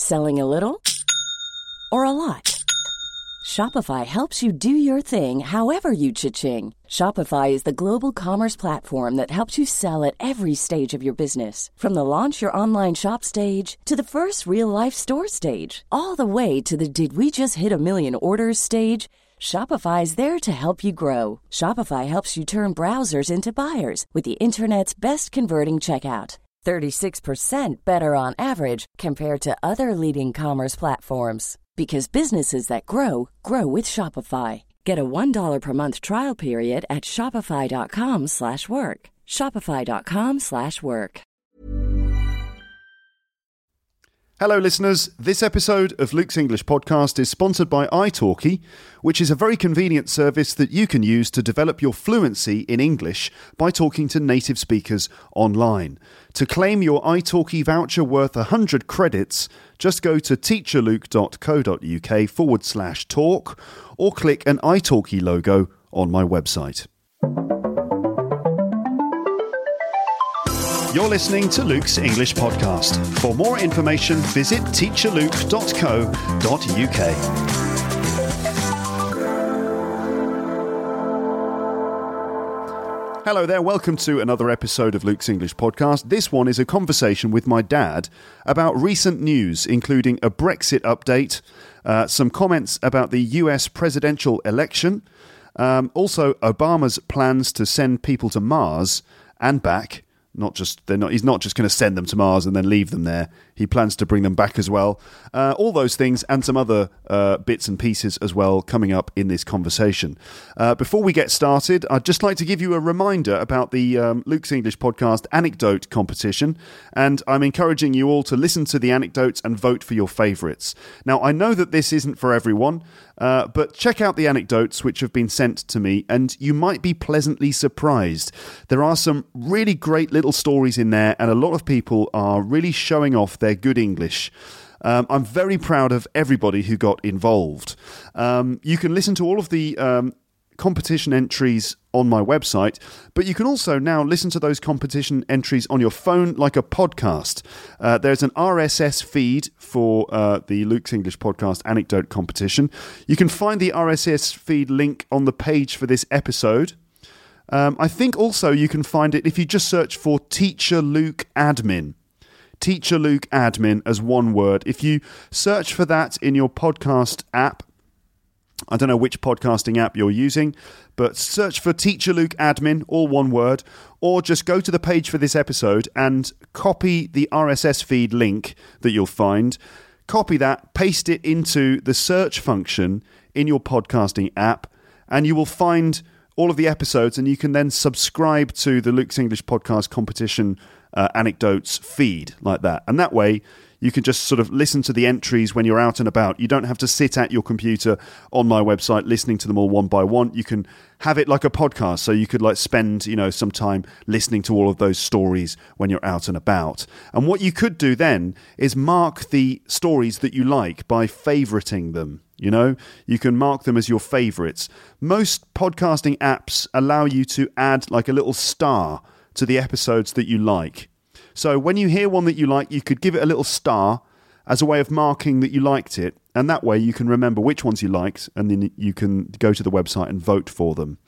Selling a little or a lot? Shopify helps you do your thing however you cha-ching. Shopify is the global commerce platform that helps you sell at every stage of your business. From the launch your online shop stage to the first real-life store stage, all the way to the did we just hit a million orders stage. Shopify is there to help you grow. Shopify helps you turn browsers into buyers with the internet's best converting checkout. 36% better on average compared to other leading commerce platforms. Because businesses that grow, grow with Shopify. Get a $1 per month trial period at shopify.com/work. Shopify.com/work. Hello listeners, this episode of Luke's English Podcast is sponsored by italki, which is a very convenient service that you can use to develop your fluency in English by talking to native speakers online. To claim your italki voucher worth 100 credits, just go to teacherluke.co.uk/talk or click an italki logo on my website. You're listening to Luke's English Podcast. For more information, visit teacherluke.co.uk. Hello there, welcome to another episode of Luke's English Podcast. This one is a conversation with my dad about recent news, including a Brexit update, some comments about the US presidential election, also Obama's plans to send people to Mars and back. He's not just going to send them to Mars and then leave them there. He plans to bring them back as well. All those things and some other bits and pieces as well coming up in this conversation. Before we get started, I'd just like to give you a reminder about the Luke's English Podcast anecdote competition. And I'm encouraging you all to listen to the anecdotes and vote for your favourites. Now, I know that this isn't for everyone, but check out the anecdotes which have been sent to me and you might be pleasantly surprised. There are some really great little stories in there and a lot of people are really showing off their good English. I'm very proud of everybody who got involved. You can listen to all of the competition entries on my website, but you can also now listen to those competition entries on your phone like a podcast. There's an RSS feed for the Luke's English Podcast anecdote competition. You can find the RSS feed link on the page for this episode. I think also you can find it if you just search for Teacher Luke Admin. Teacher Luke Admin as one word. If you search for that in your podcast app, I don't know which podcasting app you're using, but search for Teacher Luke Admin, all one word, or just go to the page for this episode and copy the RSS feed link that you'll find. Copy that, paste it into the search function in your podcasting app, and you will find all of the episodes, and you can then subscribe to the Luke's English Podcast competition anecdotes feed like that. And that way, you can just sort of listen to the entries when you're out and about. You don't have to sit at your computer on my website listening to them all one by one. You can have it like a podcast, so you could like spend, some time listening to all of those stories when you're out and about. And what you could do then is mark the stories that you like by favoriting them. You can mark them as your favorites. Most podcasting apps allow you to add like a little star to the episodes that you like. So when you hear one that you like, you could give it a little star as a way of marking that you liked it. And that way you can remember which ones you liked and then you can go to the website and vote for them.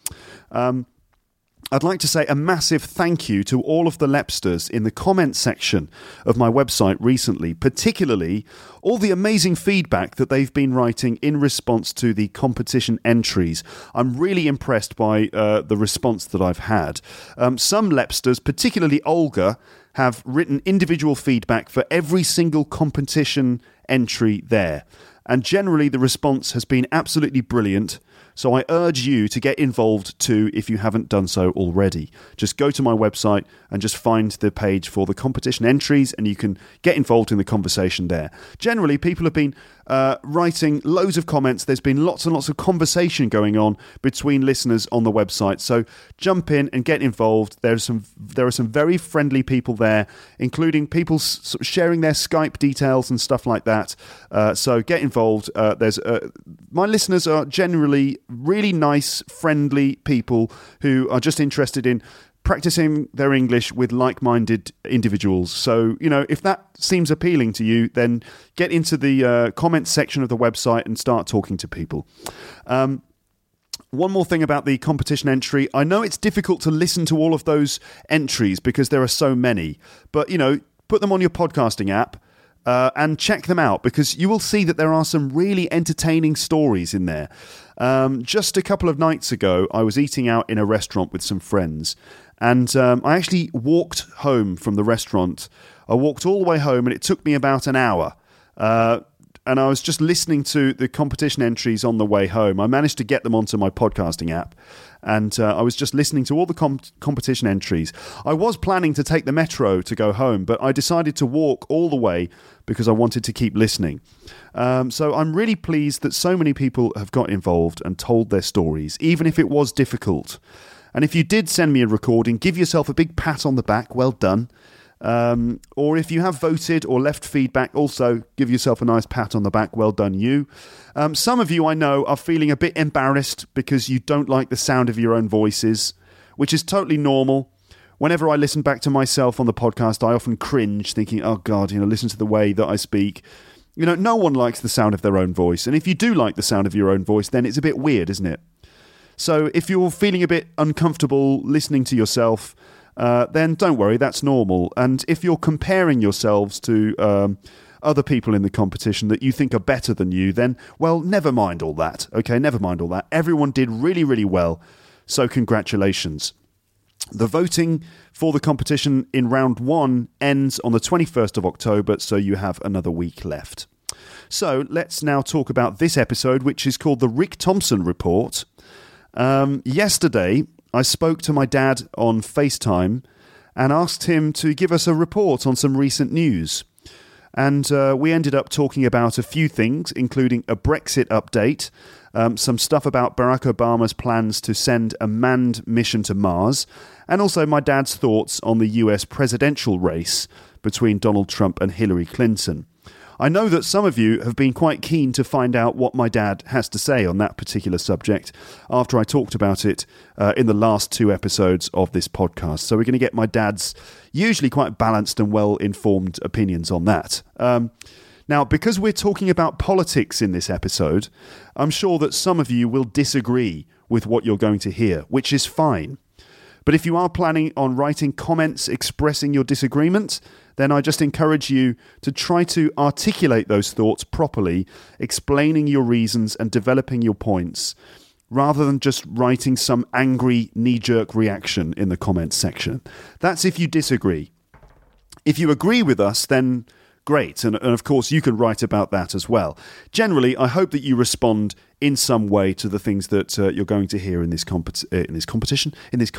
I'd like to say a massive thank you to all of the Lepsters in the comments section of my website recently, particularly all the amazing feedback that they've been writing in response to the competition entries. I'm really impressed by the response that I've had. Some Lepsters, particularly Olga, have written individual feedback for every single competition entry there. And generally the response has been absolutely brilliant. So I urge you to get involved too if you haven't done so already. Just go to my website and just find the page for the competition entries and you can get involved in the conversation there. Generally, people have been writing loads of comments. There's been lots and lots of conversation going on between listeners on the website. So jump in and get involved. There are some very friendly people there, including people sharing their Skype details and stuff like that. So get involved. My listeners are generally really nice, friendly people who are just interested in practicing their English with like-minded individuals. So, if that seems appealing to you, then get into the comments section of the website and start talking to people. One more thing about the competition entry. I know it's difficult to listen to all of those entries because there are so many, but, put them on your podcasting app and check them out, because you will see that there are some really entertaining stories in there. Just a couple of nights ago, I was eating out in a restaurant with some friends, and I actually walked home from the restaurant. I walked all the way home, and it took me about an hour. And I was just listening to the competition entries on the way home. I managed to get them onto my podcasting app, and I was just listening to all the competition entries. I was planning to take the metro to go home, but I decided to walk all the way because I wanted to keep listening. So I'm really pleased that so many people have got involved and told their stories, even if it was difficult. And if you did send me a recording, give yourself a big pat on the back. Well done. Or if you have voted or left feedback, also give yourself a nice pat on the back. Well done, you. Some of you I know are feeling a bit embarrassed because you don't like the sound of your own voices, which is totally normal. Whenever I listen back to myself on the podcast, I often cringe, thinking, oh God, listen to the way that I speak. No one likes the sound of their own voice. And if you do like the sound of your own voice, then it's a bit weird, isn't it? So if you're feeling a bit uncomfortable listening to yourself, then don't worry, that's normal. And if you're comparing yourselves to other people in the competition that you think are better than you, then, well, never mind all that. Okay, never mind all that. Everyone did really, really well. So congratulations. The voting for the competition in round 1 ends on the 21st of October, so you have another week left. So let's now talk about this episode, which is called the Rick Thompson Report. Yesterday, I spoke to my dad on FaceTime and asked him to give us a report on some recent news. And we ended up talking about a few things, including a Brexit update, some stuff about Barack Obama's plans to send a manned mission to Mars, and also my dad's thoughts on the US presidential race between Donald Trump and Hillary Clinton. I know that some of you have been quite keen to find out what my dad has to say on that particular subject after I talked about it in the last 2 episodes of this podcast. So we're going to get my dad's usually quite balanced and well-informed opinions on that. Now, because we're talking about politics in this episode, I'm sure that some of you will disagree with what you're going to hear, which is fine. But if you are planning on writing comments expressing your disagreement, then I just encourage you to try to articulate those thoughts properly, explaining your reasons and developing your points, rather than just writing some angry knee-jerk reaction in the comments section. That's if you disagree. If you agree with us, then great. And of course, you can write about that as well. Generally, I hope that you respond in some way to the things that you're going to hear in this conversation.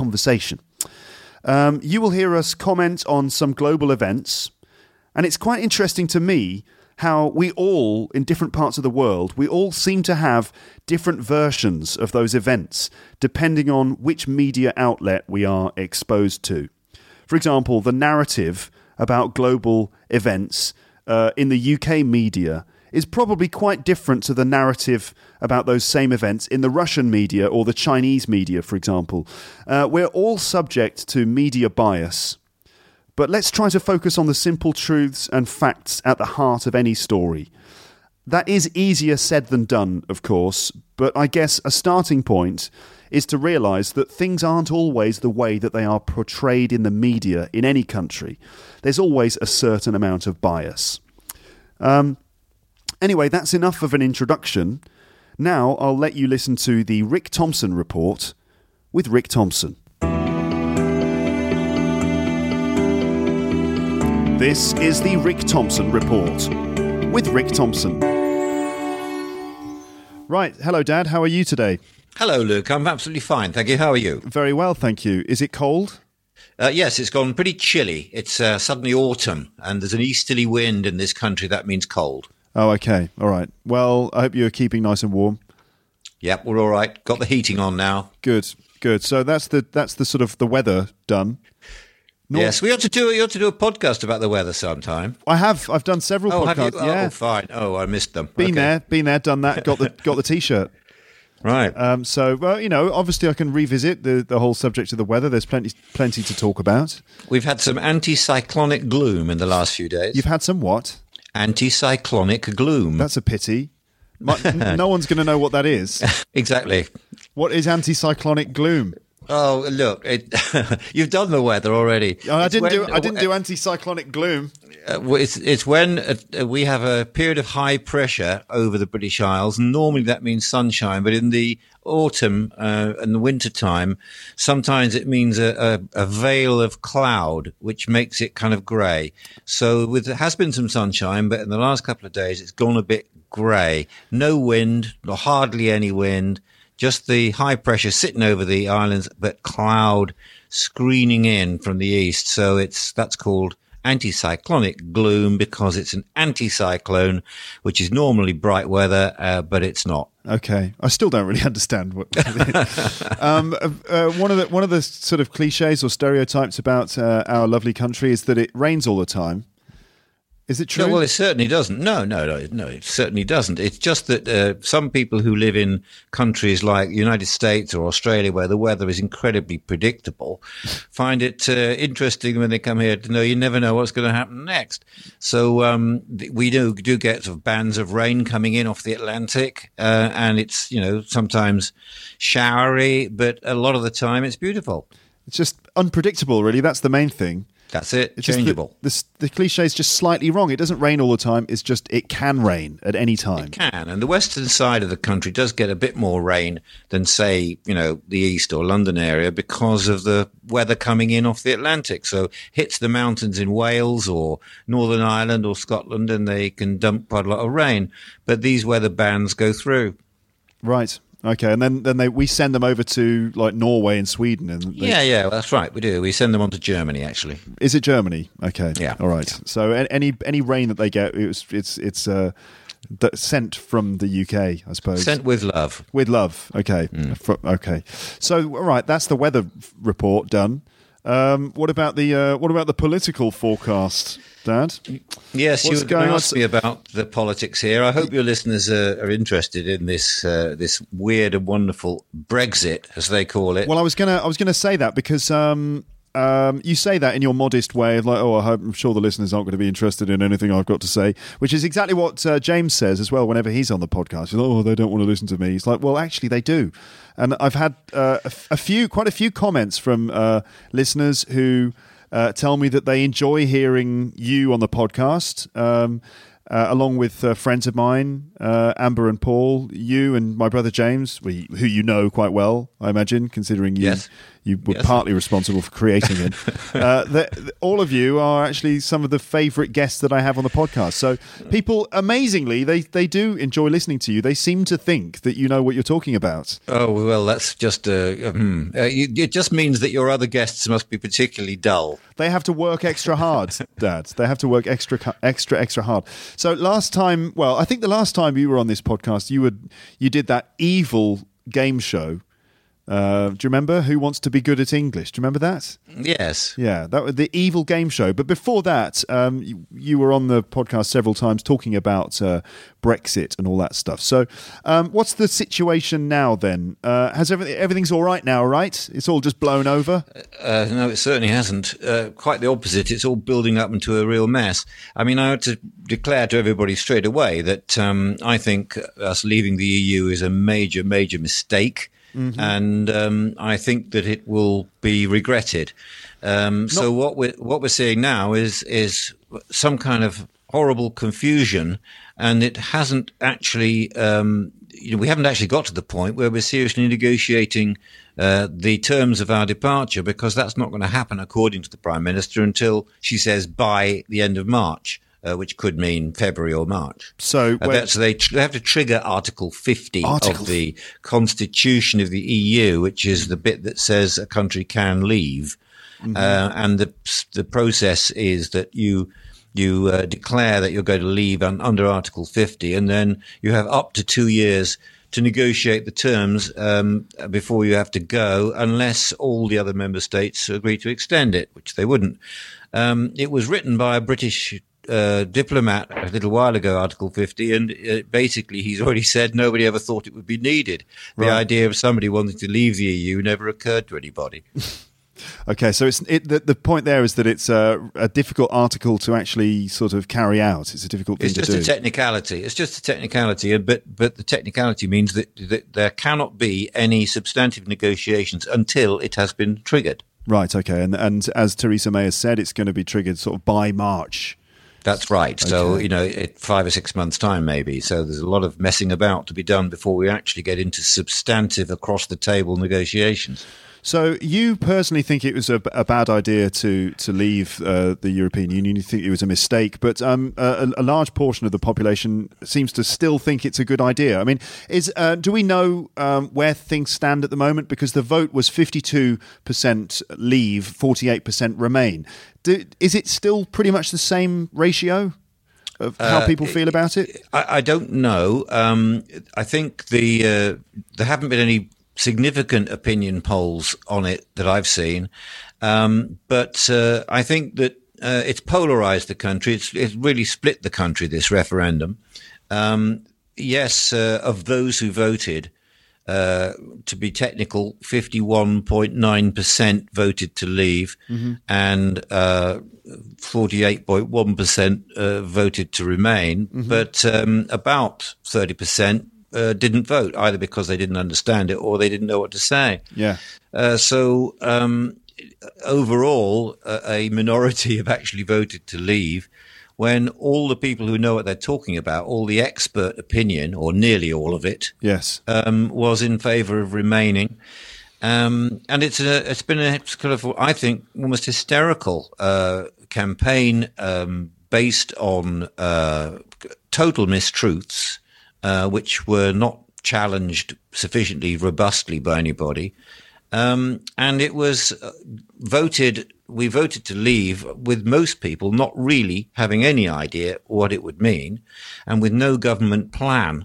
You will hear us comment on some global events. And it's quite interesting to me how we all, in different parts of the world, we all seem to have different versions of those events, depending on which media outlet we are exposed to. For example, the narrative about global events in the UK media is probably quite different to the narrative about those same events in the Russian media or the Chinese media, for example. We're all subject to media bias, but let's try to focus on the simple truths and facts at the heart of any story. That is easier said than done, of course, but I guess a starting point is to realise that things aren't always the way that they are portrayed in the media in any country. There's always a certain amount of bias. Anyway, that's enough of an introduction. Now I'll let you listen to the Rick Thompson Report with Rick Thompson. This is the Rick Thompson Report with Rick Thompson. Right, hello Dad, how are you today? Hello Luke, I'm absolutely fine, thank you. How are you? Very well, thank you. Is it cold? Yes, it's gone pretty chilly. It's suddenly autumn and there's an easterly wind in this country. That means cold. Oh, okay. All right. Well, I hope you're keeping nice and warm. Yep, we're all right. Got the heating on now. Good. So that's the sort of the weather done. Yes, we ought to do a podcast about the weather sometime. I've done several podcasts. Have you? Yeah. Oh, fine. Oh, I missed them. Been there, done that. Got the t-shirt. Right. So, well, obviously I can revisit the whole subject of the weather. There's plenty to talk about. We've had some anticyclonic gloom in the last few days. You've had some what? Anticyclonic gloom. That's a pity. No one's going to know what that is. Exactly. What is anticyclonic gloom? Oh, look, you've done the weather already. I didn't do anticyclonic gloom. It's when we have a period of high pressure over the British Isles. Normally that means sunshine, but in the autumn and the winter time, sometimes it means a veil of cloud, which makes it kind of grey. So there has been some sunshine, but in the last couple of days, it's gone a bit grey. No wind, or hardly any wind. Just the high pressure sitting over the islands, but cloud screening in from the east. So that's called anticyclonic gloom because it's an anticyclone, which is normally bright weather, but it's not. Okay, I still don't really understand what. One of the sort of cliches or stereotypes about our lovely country is that it rains all the time. Is it true? No, well, it certainly doesn't. No, it certainly doesn't. It's just that some people who live in countries like the United States or Australia, where the weather is incredibly predictable, find it interesting when they come here to know you never know what's going to happen next. So we do get sort of bands of rain coming in off the Atlantic, and it's sometimes showery, but a lot of the time it's beautiful. It's just unpredictable, really. That's the main thing. That's it. It's changeable. The cliche is just slightly wrong. It doesn't rain all the time. It's just it can rain at any time. It can. And the western side of the country does get a bit more rain than, say, the east or London area because of the weather coming in off the Atlantic. So hits the mountains in Wales or Northern Ireland or Scotland and they can dump quite a lot of rain. But these weather bands go through. Right. Okay, and then we send them over to like Norway and Sweden, and well, that's right, we do. We send them on to Germany, actually. Is it Germany? Okay, yeah, all right. So any rain that they get, it's sent from the UK, I suppose. Sent with love. With love. Okay, okay. So all right, that's the weather report done. What about the political forecast, Dad? Yes, you were going to ask me about the politics here. I hope your listeners are interested in this weird and wonderful Brexit, as they call it. Well, I was gonna say that because you say that in your modest way of like, I'm sure the listeners aren't going to be interested in anything I've got to say, which is exactly what James says as well whenever he's on the podcast. He's like, they don't want to listen to me. He's like, well, actually they do. And I've had quite a few comments from listeners who tell me that they enjoy hearing you on the podcast, along with friends of mine, Amber and Paul, you and my brother James, who you know quite well, I imagine, considering you were partly responsible for creating it. All of you are actually some of the favourite guests that I have on the podcast. So people, amazingly, they do enjoy listening to you. They seem to think that you know what you're talking about. Oh, well, that's just it just means that your other guests must be particularly dull. They have to work extra hard, Dad. They have to work extra hard. So I think the last time you were on this podcast, you did that evil game show. Do you remember Who Wants to Be Good at English? Do you remember that? Yes. Yeah, that was the evil game show. But before that, you were on the podcast several times talking about Brexit and all that stuff. So what's the situation now then? Has everything's all right now, right? It's all just blown over? No, it certainly hasn't. Quite the opposite. It's all building up into a real mess. I mean, I had to declare to everybody straight away that I think us leaving the EU is a major, major mistake. Mm-hmm. And I think that it will be regretted. So what we're seeing now is some kind of horrible confusion, and it hasn't actually. We haven't actually got to the point where we're seriously negotiating the terms of our departure, because that's not going to happen, according to the Prime Minister, until she says by the end of March. Which could mean February or March. So they have to trigger Article 50 of the Constitution of the EU, which is the bit that says a country can leave. Mm-hmm. And the process is that you declare that you're going to leave under Article 50, and then you have up to 2 years to negotiate the terms before you have to go, unless all the other member states agree to extend it, which they wouldn't. It was written by a British diplomat a little while ago, Article 50, and basically he's already said nobody ever thought it would be needed. The idea of somebody wanting to leave the EU never occurred to anybody. Okay, so the point there is that it's a difficult article to actually sort of carry out. It's a difficult thing to do. It's just a technicality. It's just a technicality, but the technicality means that there cannot be any substantive negotiations until it has been triggered. Right, okay. And as Theresa May has said, it's going to be triggered sort of by March. That's right. Okay. So, 5 or 6 months' time, maybe. So there's a lot of messing about to be done before we actually get into substantive across-the-table negotiations. So you personally think it was a bad idea to leave the European Union? You think it was a mistake, but a large portion of the population seems to still think it's a good idea. I mean, do we know where things stand at the moment? Because the vote was 52% leave, 48% remain. Is it still pretty much the same ratio of how people feel about it? I don't know. I think there haven't been any significant opinion polls on it that I've seen. But I think that it's polarized the country. It's really split the country, this referendum. Yes, of those who voted, to be technical, 51.9% voted to leave, and 48.1% voted to remain. But about 30% didn't vote, either because they didn't understand it or they didn't know what to say. Yeah. So overall, a minority have actually voted to leave, when all the people who know what they're talking about, all the expert opinion, or nearly all of it, yes, was in favour of remaining. And it's been a kind of, I think, almost hysterical campaign based on total mistruths, which were not challenged sufficiently robustly by anybody. And it was we voted to leave with most people not really having any idea what it would mean, and with no government plan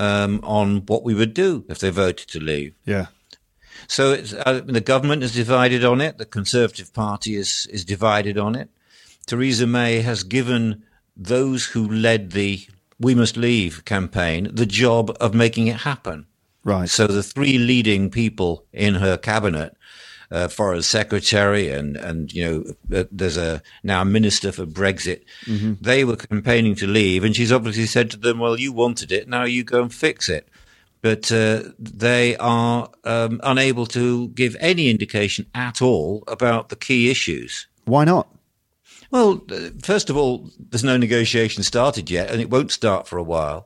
on what we would do if they voted to leave. Yeah. So the government is divided on it. The Conservative Party is divided on it. Theresa May has given those who led the "We Must Leave" campaign the job of making it happen. Right. So the three leading people in her cabinet, Foreign Secretary and there's now a Minister for Brexit, they were campaigning to leave, and she's obviously said to them, well, you wanted it, now you go and fix it. But they are unable to give any indication at all about the key issues. Why not? Well, first of all, there's no negotiation started yet, and it won't start for a while.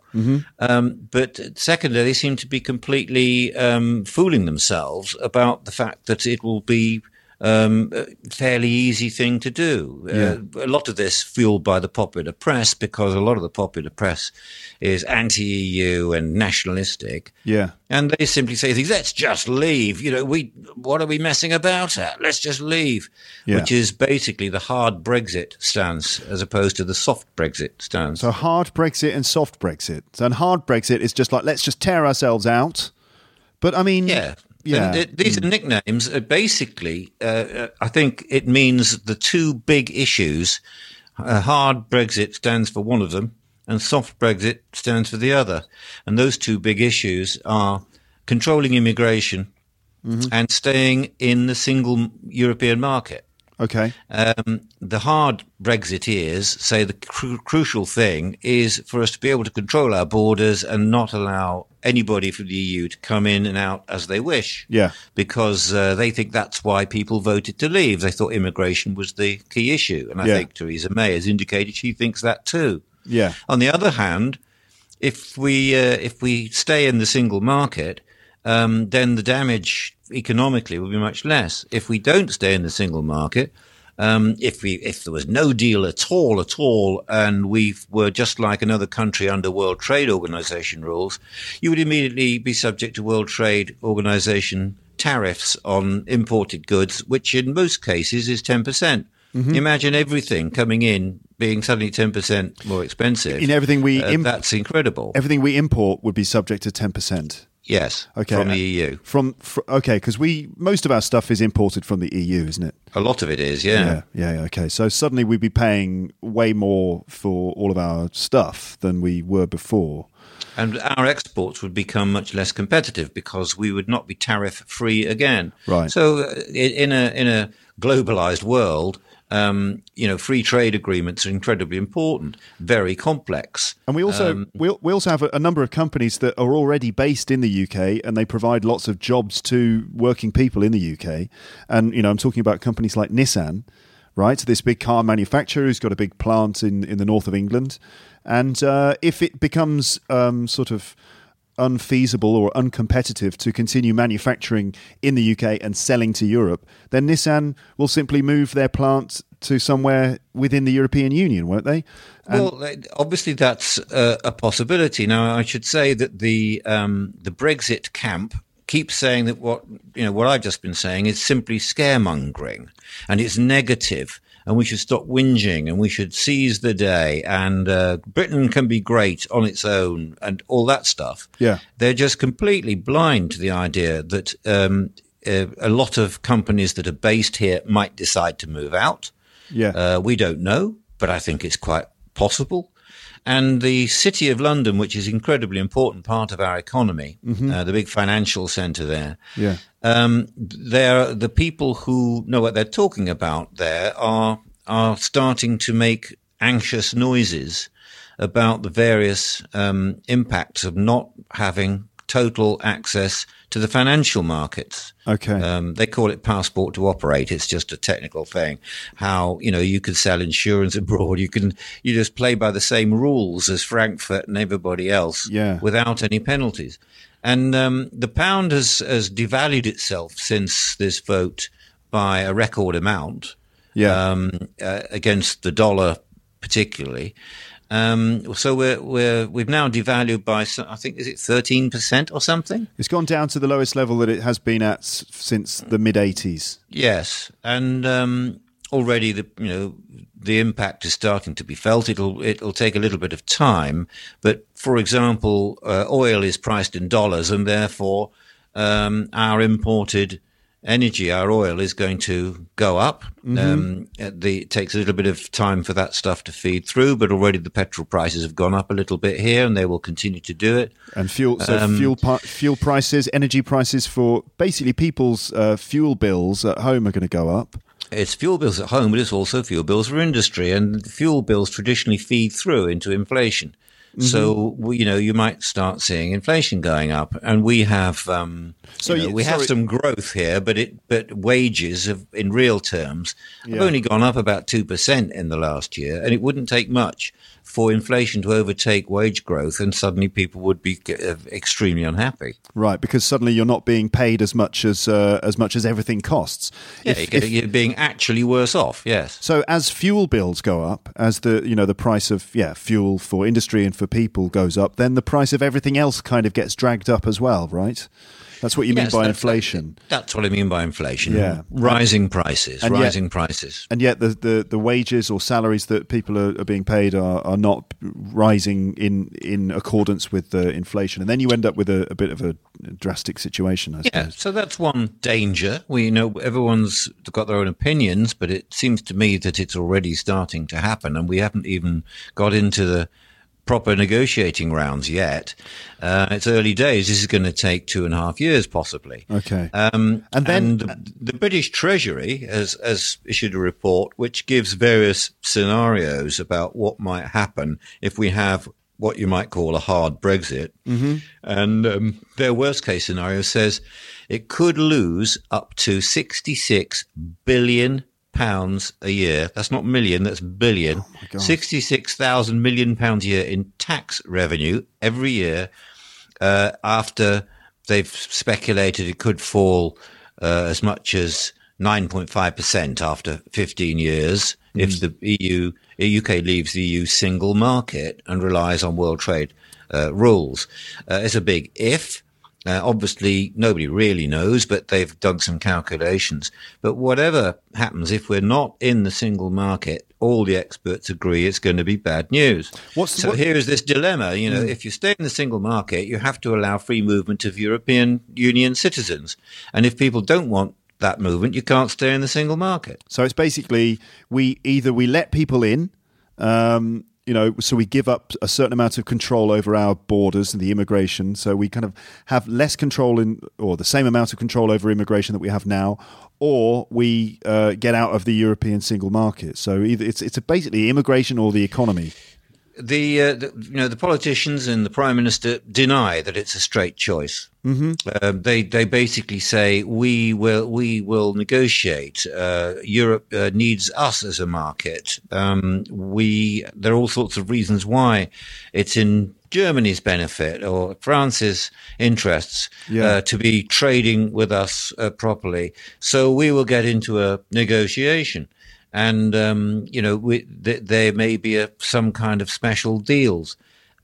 But secondly, they seem to be completely fooling themselves about the fact that it will be a fairly easy thing to do. A lot of this fueled by the popular press, because a lot of the popular press is anti-EU and nationalistic. Yeah. And they simply say things, let's just leave. What are we messing about at? Let's just leave. Yeah. Which is basically the hard Brexit stance as opposed to the soft Brexit stance. So hard Brexit and soft Brexit. And hard Brexit is just like, let's just tear ourselves out. But I mean... Yeah. Yeah. These are nicknames. Basically, I think it means the two big issues. Hard Brexit stands for one of them, and soft Brexit stands for the other. And those two big issues are controlling immigration and staying in the single European market. Okay. The hard Brexiteers say the crucial thing is for us to be able to control our borders and not allow anybody from the EU to come in and out as they wish. Yeah. Because they think that's why people voted to leave. They thought immigration was the key issue. And I think Theresa May has indicated she thinks that too. Yeah. On the other hand, if we stay in the single market, then the damage economically will be much less. If we don't stay in the single market, if there was no deal at all, and we were just like another country under World Trade Organization rules, you would immediately be subject to World Trade Organization tariffs on imported goods, which in most cases is 10%. Imagine everything coming in being suddenly 10% more expensive. In everything we that's incredible. Everything we import would be subject to 10%. Yes, Okay, from the EU. Okay, because most of our stuff is imported from the EU, isn't it? A lot of it is, yeah. Yeah. Okay, so suddenly we'd be paying way more for all of our stuff than we were before. And our exports would become much less competitive because we would not be tariff free again. Right. So in a globalized world, free trade agreements are incredibly important, very complex. And we also we also have a number of companies that are already based in the UK, and they provide lots of jobs to working people in the UK. And I'm talking about companies like Nissan, right? This big car manufacturer who's got a big plant in the north of England. And if it becomes sort of unfeasible or uncompetitive to continue manufacturing in the UK and selling to Europe, then Nissan will simply move their plant to somewhere within the European Union, won't they? Well, obviously that's a possibility. Now, I should say that the Brexit camp keeps saying that what I've just been saying is simply scaremongering, and it's negative. And we should stop whinging, and we should seize the day, and Britain can be great on its own, and all that stuff. Yeah, they're just completely blind to the idea that a lot of companies that are based here might decide to move out. Yeah, we don't know, but I think it's quite possible. And the City of London, which is an incredibly important part of our economy, the big financial centre there. Yeah. The people who know what they're talking about there are starting to make anxious noises about the various impacts of not having total access to the financial markets. Okay. They call it passport to operate. It's just a technical thing. How, you could sell insurance abroad. You just play by the same rules as Frankfurt and everybody else without any penalties. And the pound has devalued itself since this vote by a record amount against the dollar particularly. So we've now devalued by, I think, is it 13% or something? It's gone down to the lowest level that it has been at since the mid-'80s. Yes, and already the impact is starting to be felt. It'll take a little bit of time, but for example, oil is priced in dollars, and therefore our imported energy, our oil, is going to go up. It takes a little bit of time for that stuff to feed through, but already the petrol prices have gone up a little bit here, and they will continue to do it. And fuel prices, energy prices for basically people's fuel bills at home are going to go up. It's fuel bills at home, but it's also fuel bills for industry, and fuel bills traditionally feed through into inflation. So you might start seeing inflation going up, and we have have some growth here, but wages in real terms have only gone up about 2% in the last year, and it wouldn't take much for inflation to overtake wage growth, and suddenly people would be extremely unhappy. Right, because suddenly you're not being paid as much as everything costs. Yeah, you're being actually worse off. Yes. So as fuel bills go up, as the price of fuel for industry and for people goes up, then the price of everything else kind of gets dragged up as well, right? That's what you mean by inflation. That's what I mean by inflation. Yeah. Rising prices. And yet the wages or salaries that people are being paid are not rising in accordance with the inflation. And then you end up with a bit of a drastic situation, I suppose. Yeah, so that's one danger. We know everyone's got their own opinions, but it seems to me that it's already starting to happen, and we haven't even got into the proper negotiating rounds yet. It's early days. This is going to take 2.5 years, possibly. Okay. And the British Treasury has issued a report which gives various scenarios about what might happen if we have what you might call a hard Brexit. And their worst case scenario says it could lose up to £66 billion a year. That's not million, that's billion. Oh my God. 66,000 million pounds a year in tax revenue every year, after they've speculated it could fall as much as 9.5% after 15 years if the UK leaves the EU single market and relies on world trade rules. It's a big if. Obviously, nobody really knows, but they've done some calculations. But whatever happens, if we're not in the single market, all the experts agree it's going to be bad news. Here is this dilemma. If you stay in the single market, you have to allow free movement of European Union citizens. And if people don't want that movement, you can't stay in the single market. So it's basically we let people in, so we give up a certain amount of control over our borders and the immigration. So we kind of have less control or the same amount of control over immigration that we have now, or we get out of the European single market. So either it's basically immigration or the economy. The politicians and the Prime Minister deny that it's a straight choice. Mm-hmm. They basically say we will negotiate. Europe needs us as a market. There are all sorts of reasons why it's in Germany's benefit or France's interests to be trading with us properly. So we will get into a negotiation. And, there may be some kind of special deals.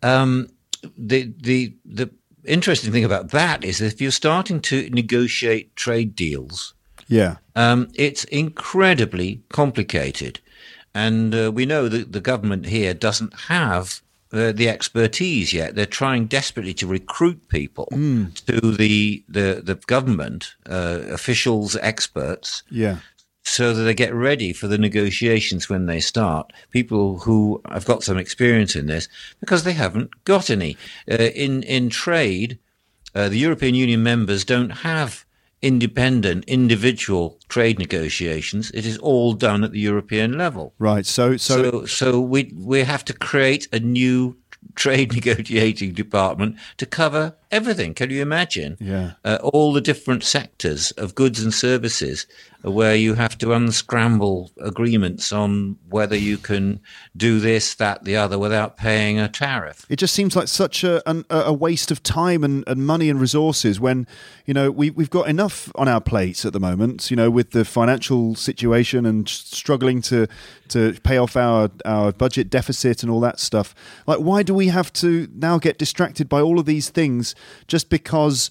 The interesting thing about that is that if you're starting to negotiate trade deals, it's incredibly complicated. And we know that the government here doesn't have the expertise yet. They're trying desperately to recruit people to the government, officials, experts. Yeah. So that they get ready for the negotiations when they start. People who have got some experience in this, because they haven't got any. In trade, the European Union members don't have independent, individual trade negotiations. It is all done at the European level. Right. So we have to create a new trade negotiating department to cover everything. Can you imagine? Yeah. All the different sectors of goods and services where you have to unscramble agreements on whether you can do this, that, the other without paying a tariff. It just seems like such a waste of time and money and resources when, we've got enough on our plates at the moment, with the financial situation and struggling to pay off our budget deficit and all that stuff. Like, why do we have to now get distracted by all of these things just because,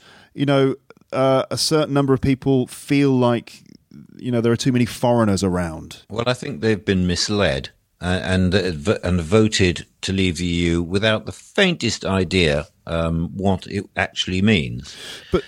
a certain number of people feel like, there are too many foreigners around? Well, I think they've been misled and voted to leave the EU without the faintest idea what it actually means. But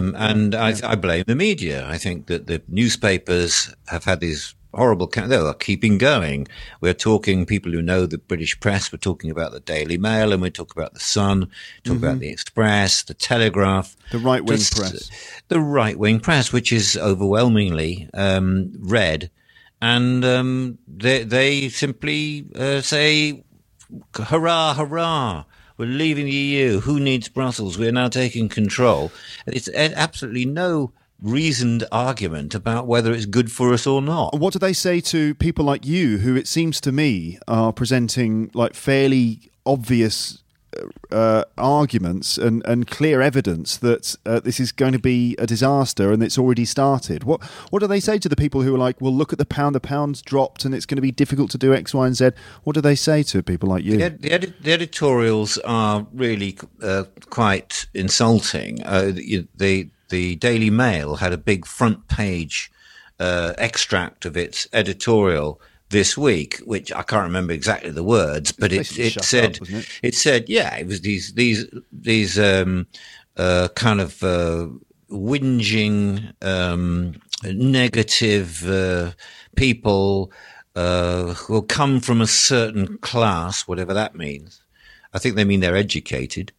I blame the media. I think that the newspapers have had these horrible, they are keeping going. We're talking, people who know the British press, we're talking about the Daily Mail, and we talk about the Sun, talk about the Express, the Telegraph. The right-wing press. The right-wing press, which is overwhelmingly red. And they simply say, hurrah, hurrah. We're leaving the EU. Who needs Brussels? We're now taking control. It's absolutely no reasoned argument about whether it's good for us or not. What do they say to people like you, who it seems to me are presenting like fairly obvious arguments and clear evidence that this is going to be a disaster and it's already started? What do they say to the people who are like, well, look at the pound's dropped and it's going to be difficult to do X, Y, and Z? What do they say to people like you? The editorials are really quite insulting. The Daily Mail had a big front page extract of its editorial this week, which I can't remember exactly the words, but it said, it was these kind of whinging, negative people who come from a certain class, whatever that means. I think they mean they're educated.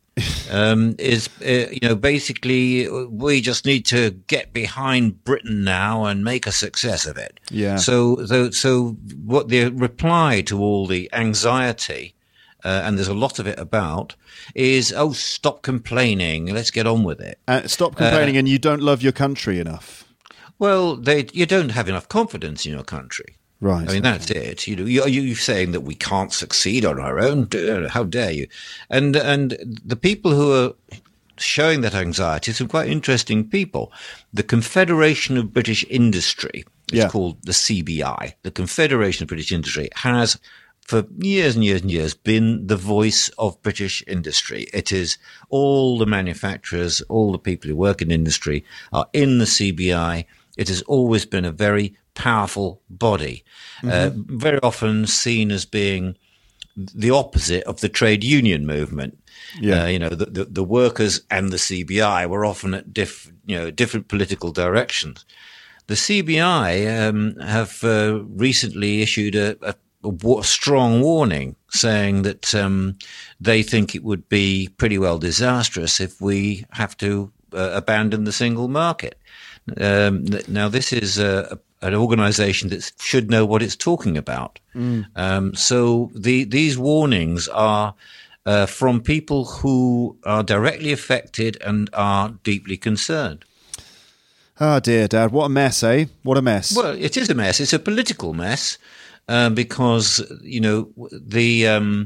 Basically we just need to get behind Britain now and make a success of it. Yeah. So what the reply to all the anxiety, and there's a lot of it about, is, oh, stop complaining, let's get on with it. Stop complaining, and you don't love your country enough. Well, you don't have enough confidence in your country. Right. I mean, that's it. You're saying that we can't succeed on our own. How dare you? And the people who are showing that anxiety are some quite interesting people. The Confederation of British Industry, it's called the CBI. The Confederation of British Industry has for years and years and years been the voice of British industry. It is all the manufacturers, all the people who work in industry are in the CBI. It has always been a very powerful body, very often seen as being the opposite of the trade union movement. Yeah. The workers and the CBI were often at different political directions. The CBI have recently issued a strong warning, saying that they think it would be pretty well disastrous if we have to abandon the single market. Now, this is an organisation that should know what it's talking about. So these warnings are from people who are directly affected and are deeply concerned. Oh, dear, Dad. What a mess, eh? What a mess. Well, it is a mess. It's a political mess because, the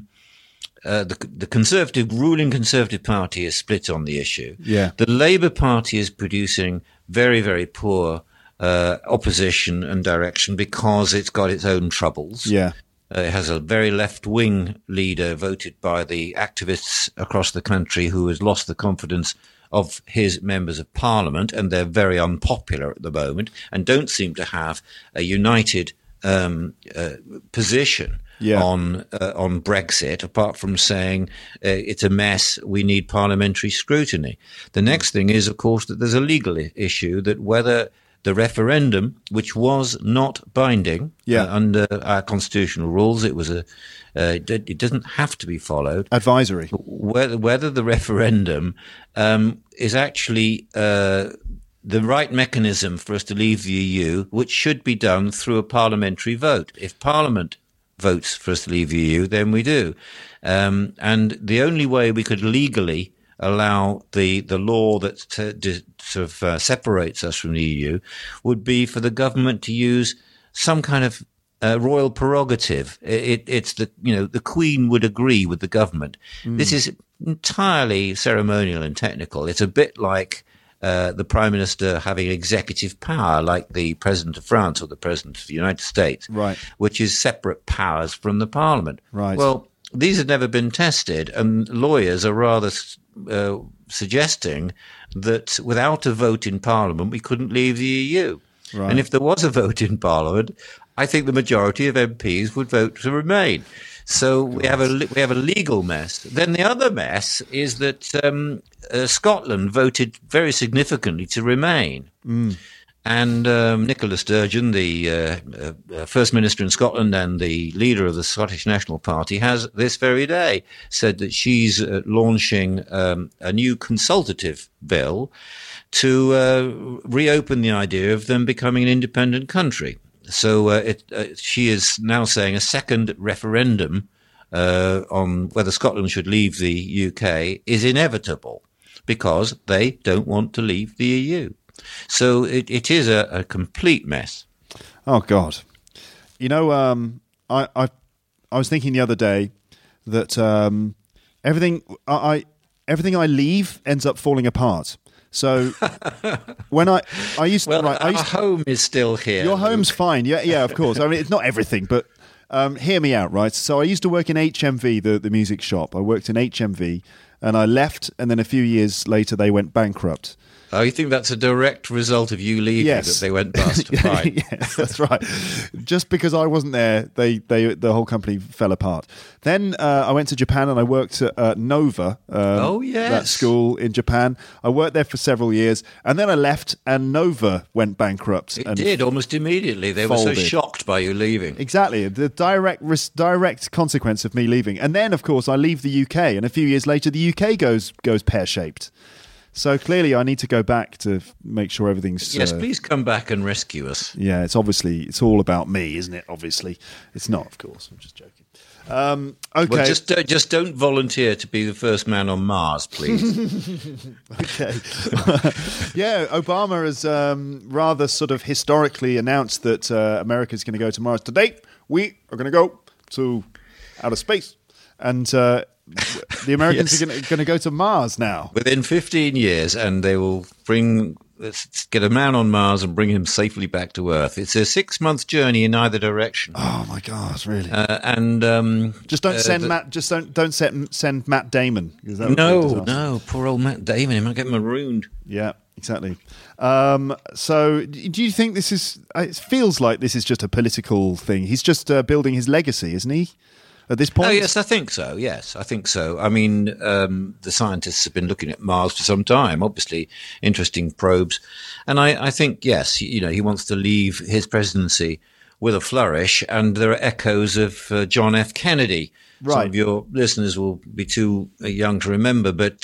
ruling Conservative Party is split on the issue. Yeah. The Labour Party is producing very, very poor opposition and direction because it's got its own troubles. Yeah. It has a very left-wing leader voted by the activists across the country who has lost the confidence of his members of parliament, and they're very unpopular at the moment and don't seem to have a united position on Brexit, apart from saying it's a mess, we need parliamentary scrutiny. The next thing is, of course, that there's a legal issue that whether the referendum, which was not binding under our constitutional rules, it was it doesn't have to be followed. Advisory. Whether the referendum is actually the right mechanism for us to leave the EU, which should be done through a parliamentary vote. If Parliament votes for us to leave the EU, then we do. And the only way we could legally allow the law that separates us from the EU would be for the government to use some kind of royal prerogative. It's the Queen would agree with the government. This is entirely ceremonial and technical. It's a bit like the Prime Minister having executive power, like the President of France or the President of the United States, right, which is separate powers from the Parliament. Right. Well, these have never been tested, and lawyers are rather suggesting that without a vote in Parliament, we couldn't leave the EU. Right. And if there was a vote in Parliament, I think the majority of MPs would vote to remain. So we have a legal mess. Then the other mess is that Scotland voted very significantly to remain. And Nicola Sturgeon, the First Minister in Scotland and the leader of the Scottish National Party, has this very day said that she's launching a new consultative bill to reopen the idea of them becoming an independent country. So she is now saying a second referendum on whether Scotland should leave the UK is inevitable because they don't want to leave the EU. So it is a complete mess. Oh God! I was thinking the other day that everything I leave ends up falling apart. So when I used to write, our home is still here. Your home's fine, yeah, of course. I mean, it's not everything, but hear me out, right? So I used to work in HMV, the music shop. I worked in HMV, and I left, and then a few years later they went bankrupt. Oh, you think that's a direct result of you leaving, yes, that they went bust? Right. Yes, that's right. Just because I wasn't there, the whole company fell apart. Then I went to Japan and I worked at Nova, that school in Japan. I worked there for several years, and then I left and Nova went bankrupt. It did, almost immediately. They were so shocked by you leaving. Exactly. The direct consequence of me leaving. And then, of course, I leave the UK, and a few years later, the UK goes pear-shaped. So clearly I need to go back to make sure everything's... Yes, please come back and rescue us. Yeah, it's all about me, isn't it? Obviously. It's not, of course. I'm just joking. Okay. Well, just don't volunteer to be the first man on Mars, please. Okay. Yeah, Obama has rather sort of historically announced that America's going to go to Mars. Today, we are going to go to outer space. And... the Americans are going to go to Mars now. Within 15 years, and they will bring let's get a man on Mars and bring him safely back to Earth. It's a 6-month journey in either direction. Oh my God, really? Just don't send Matt. Just don't send Matt Damon. No, poor old Matt Damon. He might get marooned. Yeah, exactly. So, do you think this is? It feels like this is just a political thing. He's just building his legacy, isn't he? At this point? Oh, yes, I think so. Yes, I think so. I mean, the scientists have been looking at Mars for some time, obviously interesting probes. And I think, yes, he wants to leave his presidency with a flourish. And there are echoes of John F. Kennedy. Right. Some of your listeners will be too young to remember, but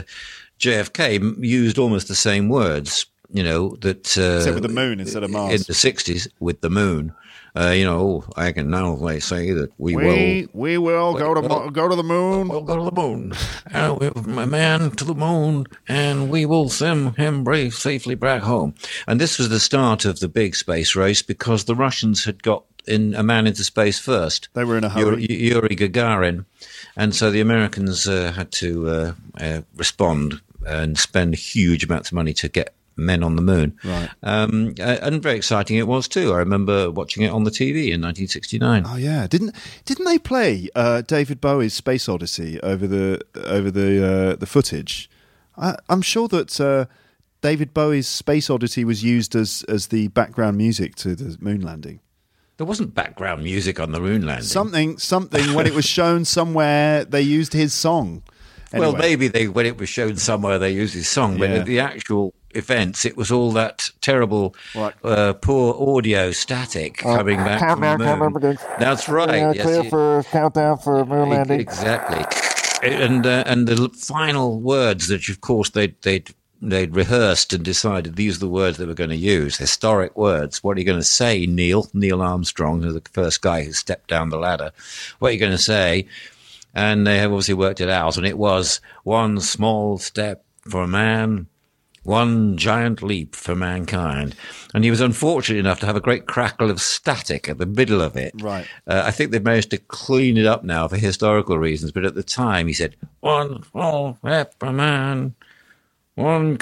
JFK used almost the same words, that... Except with the moon instead of Mars. In the 60s, with the moon. I can now say that we will go to the moon. We'll go to the moon. A man to the moon, and we will send him safely back home. And this was the start of the big space race because the Russians had got a man into space first. They were in a hurry. Yuri Gagarin. And so the Americans had to respond and spend huge amounts of money to get men on the moon. Right. And very exciting it was too. I remember watching it on the TV in 1969. Oh yeah, didn't they play David Bowie's Space Odyssey over the footage? I'm sure that David Bowie's Space Odyssey was used as the background music to the moon landing. There wasn't background music on the moon landing. Something when it was shown somewhere they used his song. Anyway. Well, maybe when it was shown somewhere they used his song, but at the actual events, it was all that terrible, poor audio static coming back from the moon. That's right. Clear for countdown for moon landing. Exactly. And the final words that, of course, they'd rehearsed and decided these are the words they were going to use, historic words. What are you going to say, Neil Armstrong, the first guy who stepped down the ladder? What are you going to say? And they have obviously worked it out, and it was one small step for man, one giant leap for mankind. And he was unfortunate enough to have a great crackle of static at the middle of it. Right. I think they've managed to clean it up now for historical reasons, but at the time he said, one small step for man, one...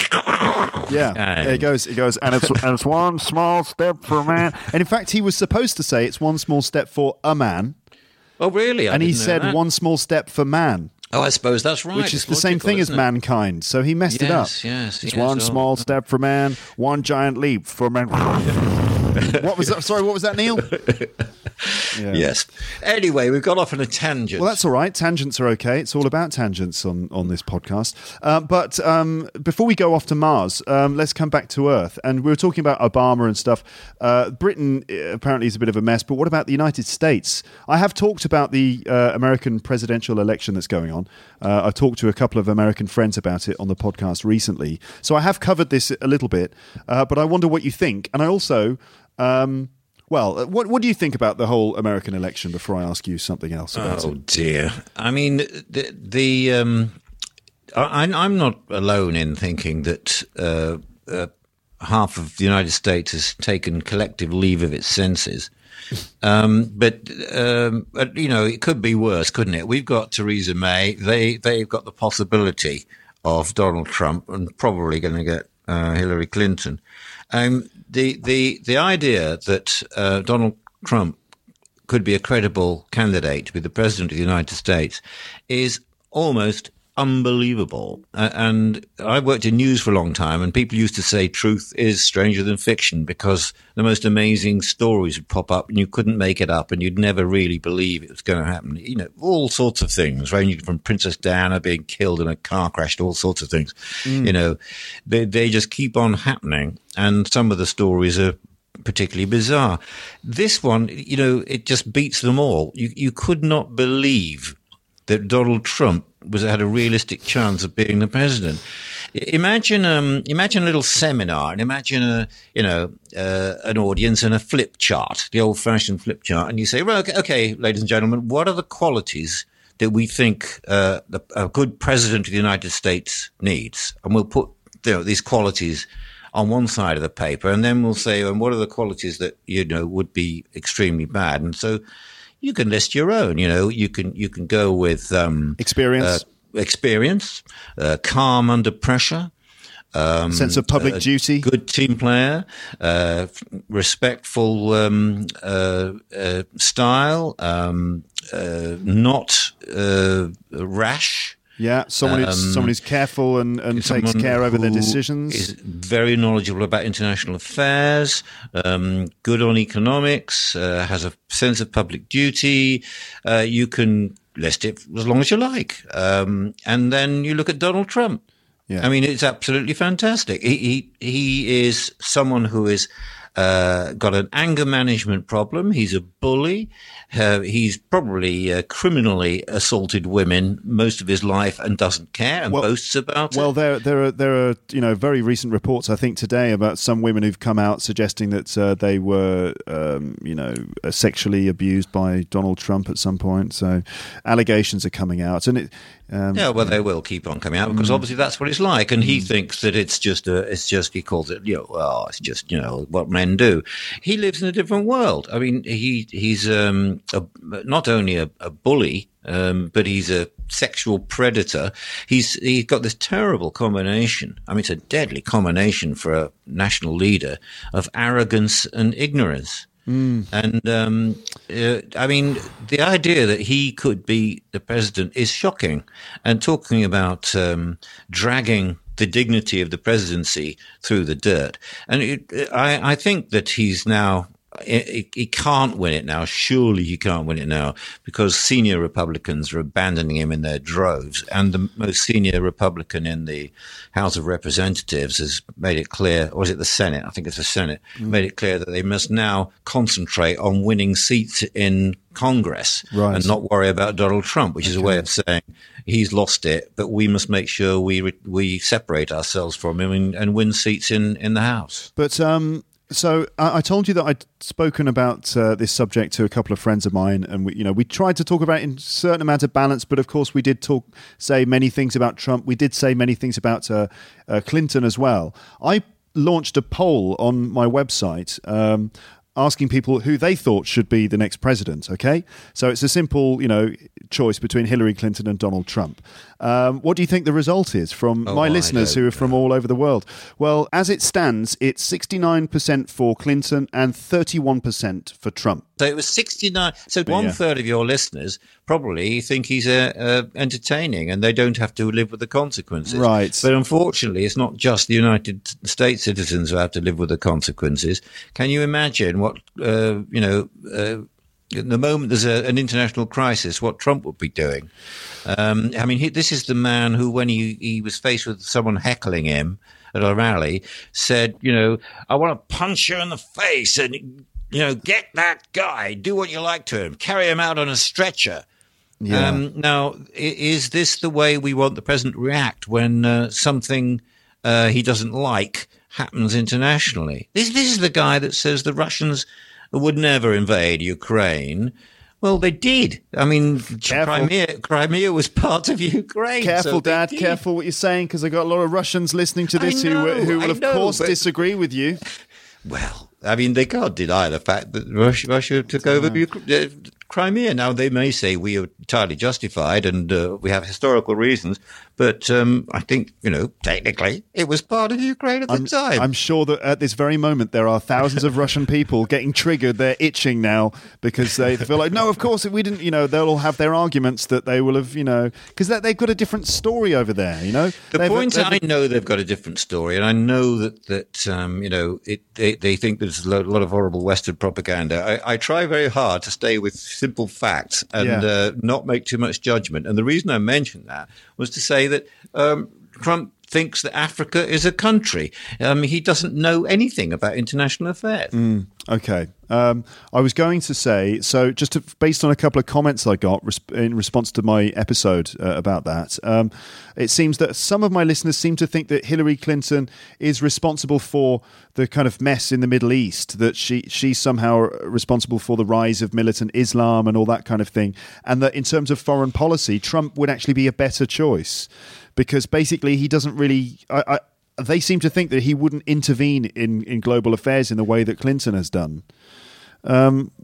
Yeah, it goes, and it's one small step for man. And in fact, he was supposed to say it's one small step for a man. Oh, really? And he said one small step for man. Oh, I suppose that's right. Which is the same thing as mankind. So he messed it up. Yes. It's one small step for man, one giant leap for man. What was that? Sorry, what was that, Neil? Yeah. Yes. Anyway, we've got off on a tangent. Well, that's all right. Tangents are okay. It's all about tangents on this podcast. But before we go off to Mars, let's come back to Earth. And we were talking about Obama and stuff. Britain apparently is a bit of a mess. But what about the United States? I have talked about the American presidential election that's going on. I've talked to a couple of American friends about it on the podcast recently. So I have covered this a little bit. But I wonder what you think. And I also... Well, what do you think about the whole American election before I ask you something else about it? Oh, dear. I mean, I'm not alone in thinking that half of the United States has taken collective leave of its senses. But it could be worse, couldn't it? We've got Theresa May. They've got the possibility of Donald Trump and probably going to get Hillary Clinton. The idea that Donald Trump could be a credible candidate to be the president of the United States is almost unbelievable. And I worked in news for a long time, and people used to say truth is stranger than fiction because the most amazing stories would pop up and you couldn't make it up and you'd never really believe it was going to happen. All sorts of things, ranging from Princess Diana being killed in a car crash to all sorts of things. They just keep on happening. And some of the stories are particularly bizarre. This one, it just beats them all. You could not believe that Donald Trump had a realistic chance of being the president. Imagine a little seminar, and imagine an audience and a flip chart, the old-fashioned flip chart, and you say, well, okay, ladies and gentlemen, what are the qualities that we think a good president of the United States needs? And we'll put these qualities on one side of the paper, and then we'll say, and what are the qualities that would be extremely bad? And so you can list your own. You can go with experience, calm under pressure, sense of public duty, good team player, respectful style, not rash. Yeah, someone who's careful and takes care over their decisions. Is very knowledgeable about international affairs, good on economics, has a sense of public duty. You can list it as long as you like. And then you look at Donald Trump. Yeah. I mean, it's absolutely fantastic. He is someone who is got an anger management problem. He's a bully. He's probably criminally assaulted women most of his life and doesn't care and boasts about it. Well, there are very recent reports, I think today, about some women who've come out suggesting that they were sexually abused by Donald Trump at some point. So allegations are coming out, and they will keep on coming out because obviously that's what it's like, and he thinks that it's just he calls it it's just what men do. He lives in a different world. I mean, he's not only a bully, but he's a sexual predator. He's got this terrible combination. I mean, it's a deadly combination for a national leader of arrogance and ignorance. And I mean, the idea that he could be the president is shocking. And talking about dragging the dignity of the presidency through the dirt. And I think that he's now, he can't win it now. Surely he can't win it now because senior Republicans are abandoning him in their droves. And the most senior Republican in the House of Representatives has made it clear, or is it the Senate? I think it's the Senate, made it clear that they must now concentrate on winning seats in Congress and not worry about Donald Trump, which is a way of saying he's lost it, but we must make sure we separate ourselves from him and win seats in the House. But so I told you that I'd spoken about this subject to a couple of friends of mine, and we tried to talk about it in a certain amount of balance, but of course we did say many things about Trump. We did say many things about Clinton as well. I launched a poll on my website asking people who they thought should be the next president, okay? So it's a simple, choice between Hillary Clinton and Donald Trump. What do you think the result is from my listeners who are from all over the world? Well, as it stands, it's 69% for Clinton and 31% for Trump. So it was 69. So one third of your listeners probably think he's entertaining and they don't have to live with the consequences. Right. But unfortunately, it's not just the United States citizens who have to live with the consequences. Can you imagine what, at the moment there's an international crisis, what Trump would be doing? I mean, this is the man who, when he was faced with someone heckling him at a rally, said, I want to punch you in the face and, get that guy, do what you like to him, carry him out on a stretcher. Yeah. Now, is this the way we want the president to react when something he doesn't like happens internationally? This is the guy that says the Russians would never invade Ukraine. Well, they did. I mean, Crimea was part of Ukraine. Careful, so Dad. Careful what you're saying, because I got a lot of Russians listening to this who will, of course, disagree with you. Well, I mean, they can't deny the fact that Russia took over Crimea. Now, they may say we are entirely justified and we have historical reasons, but I think, technically it was part of Ukraine at the time. I'm sure that at this very moment there are thousands of Russian people getting triggered. They're itching now because they feel like, no, of course we didn't, they'll all have their arguments that they will have, because they've got a different story over there, I know they've got a different story, and I know that they think there's a lot of horrible Western propaganda. I try very hard to stay with simple facts and not make too much judgment. And the reason I mentioned that was to say that Trump thinks that Africa is a country. He doesn't know anything about international affairs. Okay. I was going to say, so just based on a couple of comments I got in response to my episode about that, it seems that some of my listeners seem to think that Hillary Clinton is responsible for the kind of mess in the Middle East, that she's somehow responsible for the rise of militant Islam and all that kind of thing, and that in terms of foreign policy, Trump would actually be a better choice because basically he doesn't really... they seem to think that he wouldn't intervene in global affairs in the way that Clinton has done.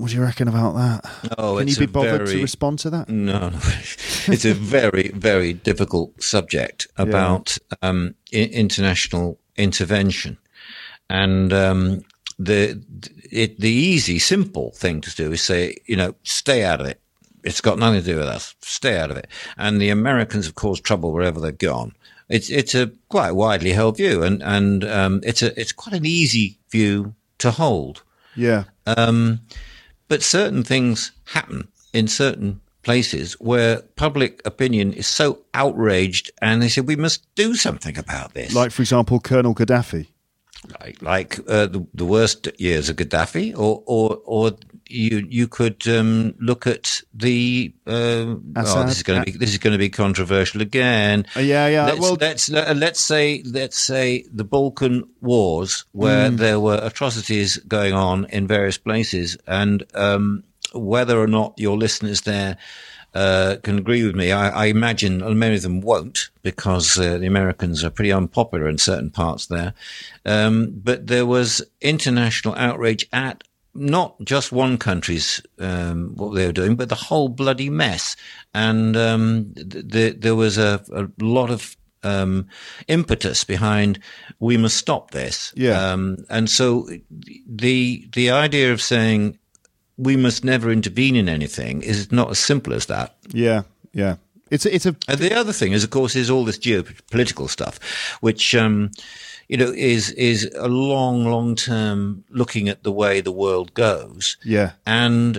What do you reckon about that? Oh, Can you be bothered to respond to that? No. It's a very, very difficult subject about international intervention. And the easy, simple thing to do is say, stay out of it. It's got nothing to do with us. Stay out of it. And the Americans have caused trouble wherever they've gone. It's a quite widely held view, and it's quite an easy view to hold. Yeah. But certain things happen in certain places where public opinion is so outraged, and they say we must do something about this. Like, for example, Colonel Gaddafi. Like the worst years of Gaddafi, or you could look at the. This is going to be controversial again. Yeah. Let's say the Balkan Wars, where there were atrocities going on in various places, and whether or not your listeners there can agree with me. I imagine many of them won't, because the Americans are pretty unpopular in certain parts there. But there was international outrage at not just one country's what they were doing, but the whole bloody mess. And there was a lot of impetus behind we must stop this. Yeah. And so the idea of saying we must never intervene in anything is not as simple as that. Yeah. It's a. And the other thing is, of course, is all this geopolitical stuff, which is a long term looking at the way the world goes. Yeah. And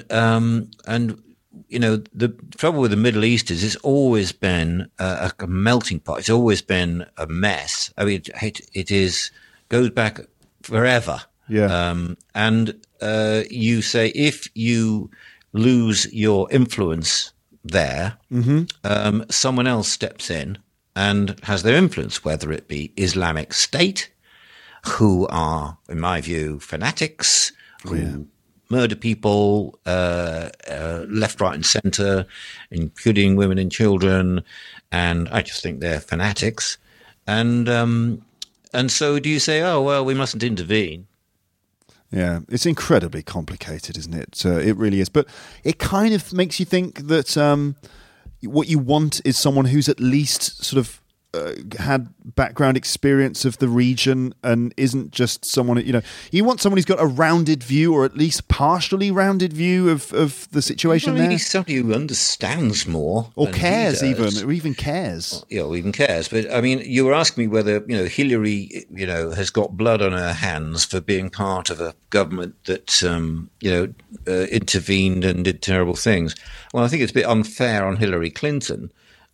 the trouble with the Middle East is it's always been a melting pot. It's always been a mess. I mean, it goes back forever. Yeah. And you say if you lose your influence there, someone else steps in and has their influence, whether it be Islamic State, who are, in my view, fanatics, who murder people left, right, and centre, including women and children, and I just think they're fanatics. And so do you say, oh, well, we mustn't intervene? Yeah, it's incredibly complicated, isn't it? It really is. But it kind of makes you think that what you want is someone who's at least sort of had background experience of the region and isn't just someone, you want someone who's got a rounded view, or at least partially rounded view of the situation there. Somebody who understands more. Or cares even cares. Or even cares. But I mean, you were asking me whether, Hillary, has got blood on her hands for being part of a government that, intervened and did terrible things. Well, I think it's a bit unfair on Hillary Clinton.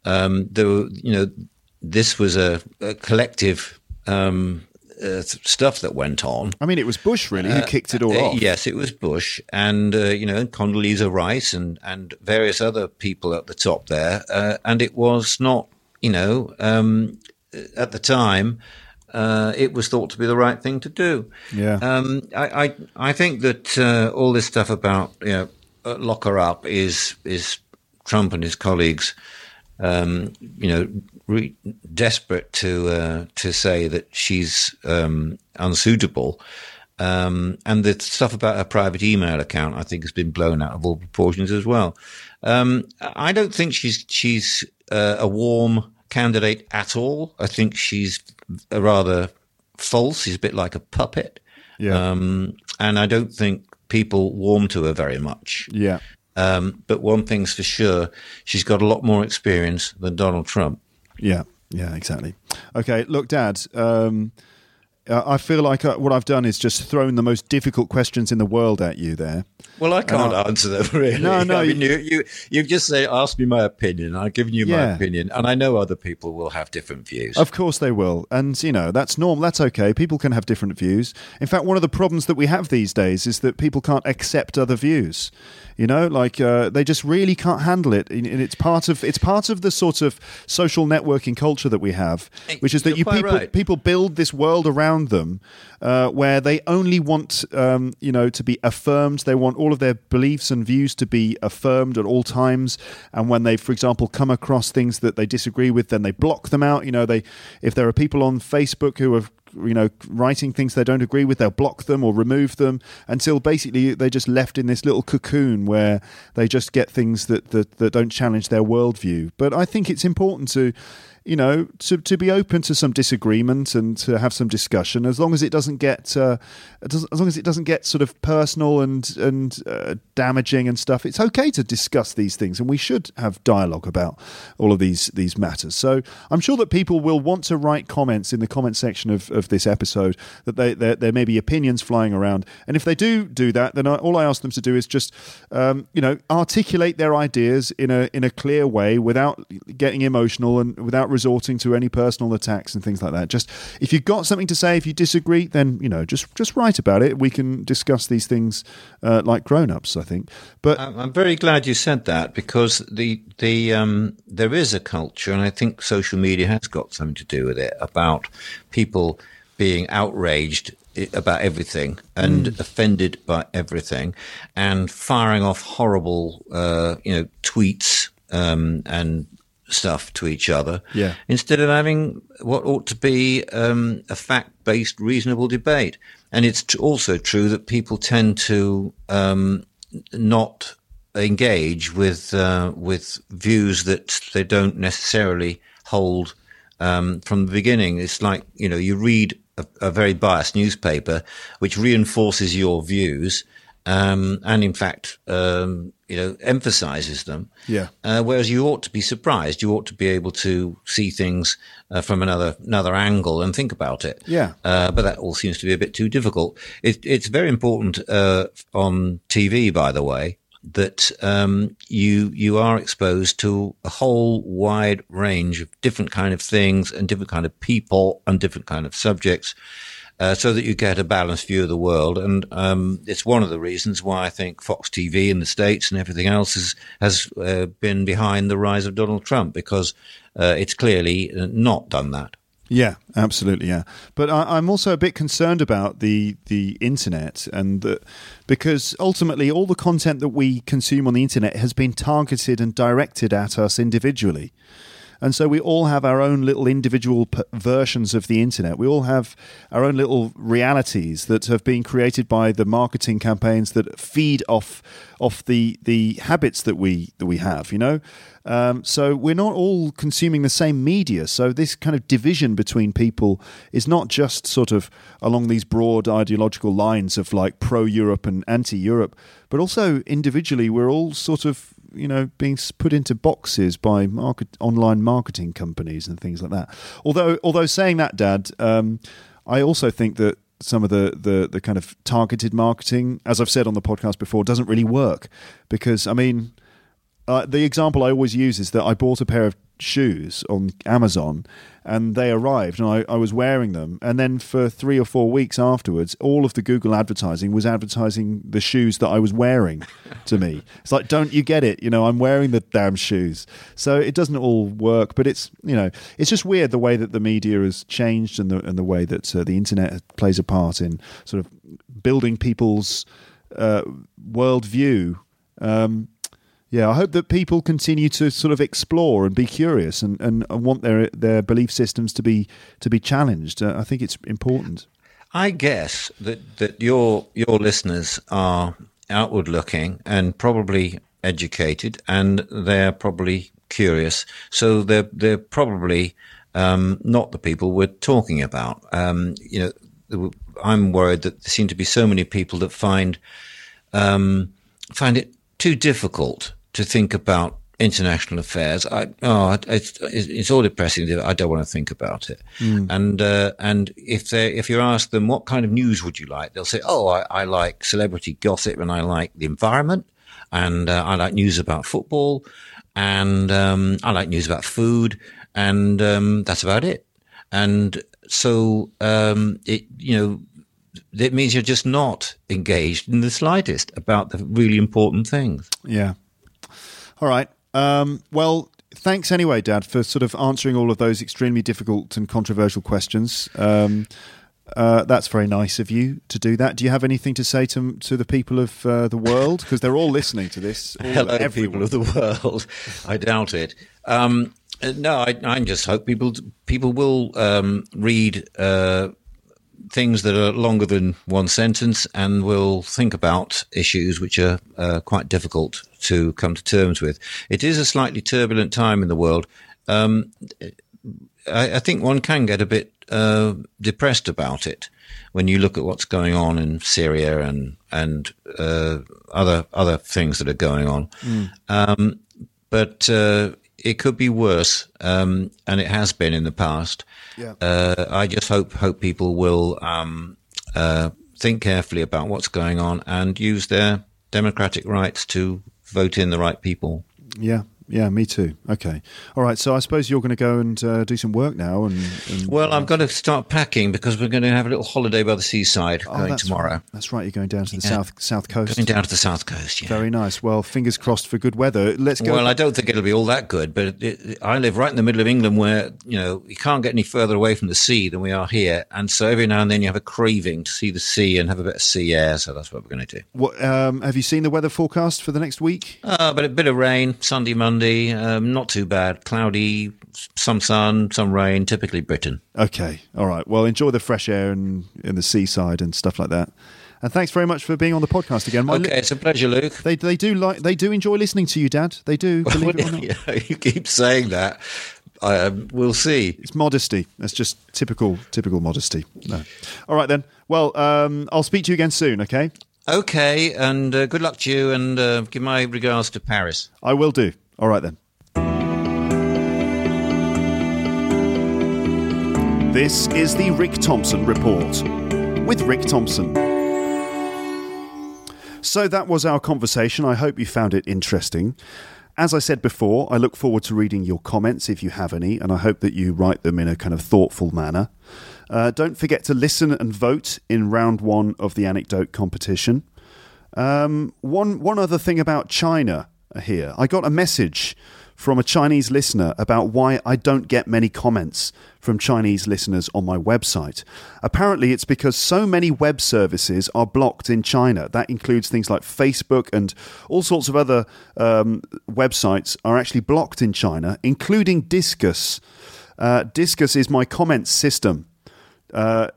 This was a collective stuff that went on. I mean, it was Bush, really, who kicked it all off. Yes, it was Bush and, Condoleezza Rice and various other people at the top there. And it was not, at the time, it was thought to be the right thing to do. Yeah. I think that all this stuff about, lock her up is Trump and his colleagues, desperate to say that she's unsuitable, and the stuff about her private email account, I think, has been blown out of all proportions as well. I don't think she's a warm candidate at all. I think she's rather false. She's a bit like a puppet. Yeah. And I don't think people warm to her very much. Yeah. But one thing's for sure, she's got a lot more experience than Donald Trump. Yeah, exactly. Okay, look, Dad, I feel like what I've done is just thrown the most difficult questions in the world at you there. Well, I can't answer them, really. No. I mean, you've just asked me my opinion. I've given you my opinion, and I know other people will have different views. Of course they will. And, that's normal. That's okay. People can have different views. In fact, one of the problems that we have these days is that people can't accept other views. They just really can't handle it. And it's part of the sort of social networking culture that we have, which is that people build this world around them where they only want, to be affirmed. They want all of their beliefs and views to be affirmed at all times. And when they, for example, come across things that they disagree with, then they block them out. If there are people on Facebook who have writing things they don't agree with, they'll block them or remove them until basically they're just left in this little cocoon where they just get things that don't challenge their worldview. But I think it's important to be open to some disagreement and to have some discussion, as long as it doesn't get sort of personal and damaging and stuff. It's okay to discuss these things, and we should have dialogue about all of these matters. So I'm sure that people will want to write comments in the comment section of this episode, that there may be opinions flying around, and if they do that, then all I ask them to do is just articulate their ideas in a clear way without getting emotional and without resorting to any personal attacks and things like that. Just if you've got something to say, if you disagree, then just write about it. We can discuss these things like grown-ups, I think. But I'm very glad you said that, because there is a culture, and I think social media has got something to do with it, about people being outraged about everything and offended by everything, and firing off horrible tweets and stuff to each other, instead of having what ought to be a fact-based, reasonable debate. And it's also true that people tend to not engage with views that they don't necessarily hold from the beginning. It's like, you read a very biased newspaper which reinforces your views, and in fact, emphasizes them. Whereas you ought to be surprised. You ought to be able to see things from another angle and think about it. But that all seems to be a bit too difficult. It's very important on TV, by the way, that you are exposed to a whole wide range of different kind of things and different kind of people and different kind of subjects, so that you get a balanced view of the world. And it's one of the reasons why I think Fox TV in the States and everything else has been behind the rise of Donald Trump, because it's clearly not done that. Yeah, absolutely, yeah. But I'm also a bit concerned about the internet, and because ultimately all the content that we consume on the internet has been targeted and directed at us individually. And so we all have our own little individual versions of the internet. We all have our own little realities that have been created by the marketing campaigns that feed off the habits that we have, So we're not all consuming the same media. So this kind of division between people is not just sort of along these broad ideological lines of like pro-Europe and anti-Europe, but also individually we're all sort of being put into boxes by online marketing companies and things like that. Although saying that, Dad, I also think that some of the kind of targeted marketing, as I've said on the podcast before, doesn't really work, because the example I always use is that I bought a pair of shoes on Amazon and they arrived and I was wearing them, and then for 3 or 4 weeks afterwards all of the Google advertising was advertising the shoes that I was wearing to me. It's like, don't you get it? I'm wearing the damn shoes. So it doesn't all work, but it's it's just weird the way that the media has changed and the way that the internet plays a part in sort of building people's worldview. I hope that people continue to sort of explore and be curious and want their belief systems to be challenged. I think it's important. I guess that your listeners are outward looking and probably educated, and they're probably curious. So they're probably not the people we're talking about. I'm worried that there seem to be so many people that find it too difficult to think about international affairs. It's all depressing. I don't want to think about it. And if you ask them what kind of news would you like, they'll say, I like celebrity gossip, and I like the environment, and I like news about football, and I like news about food, and that's about it. And so it means you're just not engaged in the slightest about the really important things. Yeah. All right. Well, thanks anyway, Dad, for sort of answering all of those extremely difficult and controversial questions. That's very nice of you to do that. Do you have anything to say to the people of the world? Because they're all listening to this. Hello, people of the world. I doubt it. No, I just hope people will read things that are longer than one sentence and will think about issues which are quite difficult to come to terms with. It is a slightly turbulent time in the world. I think one can get a bit depressed about it when you look at what's going on in Syria and other things that are going on. But it could be worse, and it has been in the past. Yeah. I just hope people will think carefully about what's going on and use their democratic rights to vote in the right people. Yeah, me too. Okay. All right, so I suppose you're going to go and do some work now. Well, I've got to start packing because we're going to have a little holiday by the seaside going tomorrow. Right. That's right, you're going down to the south coast. Going down to the south coast, yeah. Very nice. Well, fingers crossed for good weather. Let's go. Well, I don't think it'll be all that good, but I live right in the middle of England where, you can't get any further away from the sea than we are here. And so every now and then you have a craving to see the sea and have a bit of sea air, so that's what we're going to do. What, have you seen the weather forecast for the next week? But a bit of rain, Sunday, Monday. Not too bad. Cloudy, some sun, some rain, typically Britain. Okay. All right. Well, enjoy the fresh air and the seaside and stuff like that. And thanks very much for being on the podcast again. It's a pleasure, Luke. They do enjoy listening to you, Dad. They do, believe it or not. Yeah, you keep saying that. We'll see. It's modesty. That's just typical modesty. No. All right, then. Well, I'll speak to you again soon, okay? Okay, and good luck to you, and give my regards to Paris. I will do. All right, then. This is the Rick Thompson Report with Rick Thompson. So that was our conversation. I hope you found it interesting. As I said before, I look forward to reading your comments if you have any, and I hope that you write them in a kind of thoughtful manner. Don't forget to listen and vote in round 1 of the anecdote competition. One other thing about China here. I got a message from a Chinese listener about why I don't get many comments from Chinese listeners on my website. Apparently, it's because so many web services are blocked in China. That includes things like Facebook and all sorts of other websites are actually blocked in China, including Disqus. Disqus is my comments system. So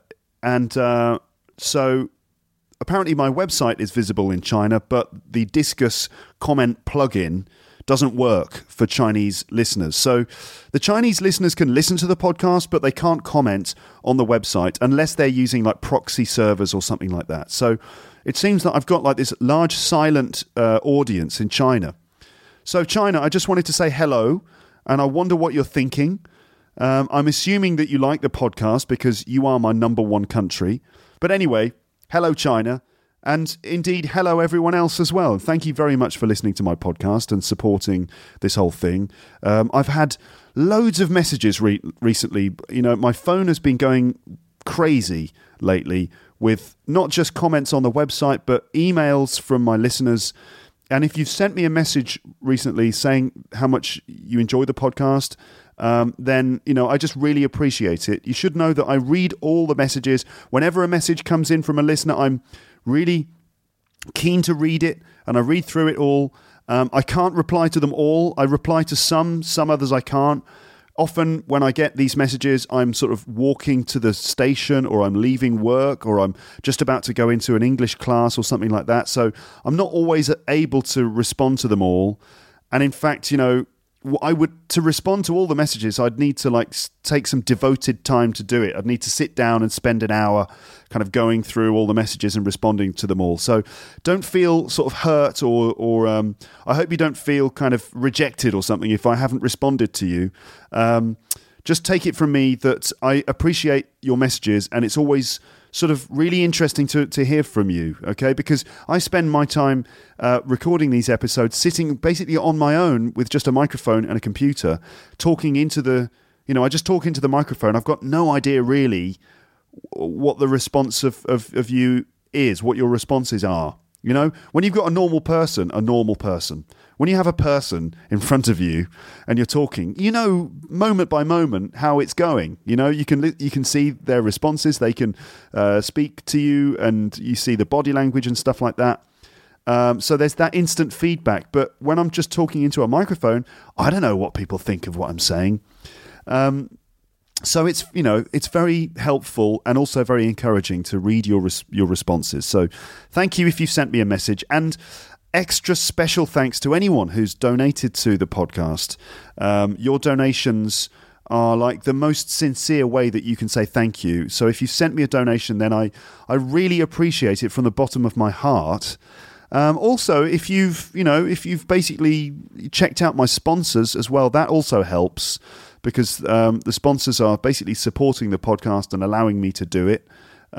apparently my website is visible in China, but the Disqus comment plugin doesn't work for Chinese listeners. So the Chinese listeners can listen to the podcast, but they can't comment on the website unless they're using like proxy servers or something like that. So it seems that I've got like this large silent audience in China. So China, I just wanted to say hello, and I wonder what you're thinking. I'm assuming that you like the podcast because you are my number one country. But anyway, hello, China. And indeed, hello, everyone else as well. Thank you very much for listening to my podcast and supporting this whole thing. I've had loads of messages recently. My phone has been going crazy lately with not just comments on the website, but emails from my listeners. And if you've sent me a message recently saying how much you enjoy the podcast, then, I just really appreciate it. You should know that I read all the messages. Whenever a message comes in from a listener, I'm really keen to read it, and I read through it all. I can't reply to them all. I reply to some others I can't. Often when I get these messages, I'm sort of walking to the station, or I'm leaving work, or I'm just about to go into an English class or something like that. So I'm not always able to respond to them all. And in fact, to respond to all the messages, I'd need to take some devoted time to do it. I'd need to sit down and spend an hour kind of going through all the messages and responding to them all. So don't feel sort of hurt or I hope you don't feel kind of rejected or something if I haven't responded to you. Just take it from me that I appreciate your messages, and it's always sort of really interesting to hear from you, okay? Because I spend my time recording these episodes sitting basically on my own with just a microphone and a computer, talking into the, I just talk into the microphone. I've got no idea really what the response of you is, what your responses are. When you've got a normal person, when you have a person in front of you and you're talking, moment by moment how it's going. You can see their responses. They can speak to you, and you see the body language and stuff like that. So there's that instant feedback. But when I'm just talking into a microphone, I don't know what people think of what I'm saying. So it's very helpful and also very encouraging to read your responses. So thank you if you've sent me a message, and extra special thanks to anyone who's donated to the podcast. Your donations are like the most sincere way that you can say thank you. So if you sent me a donation, then I really appreciate it from the bottom of my heart. Also, if you've basically checked out my sponsors as well, that also helps, because the sponsors are basically supporting the podcast and allowing me to do it.